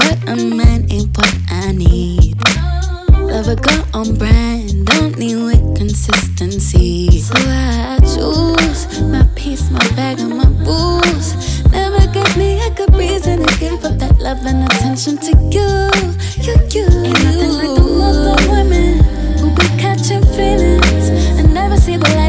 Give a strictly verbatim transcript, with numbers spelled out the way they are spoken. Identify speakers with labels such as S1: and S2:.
S1: but a man ain't what I need. Love a girl on brand, don't need with consistency. So I choose my peace, my bag, and my booze. Never give me a good reason to give up that love and attention to you. You, you, ain't nothing like the other women who be catching feelings and never see the light.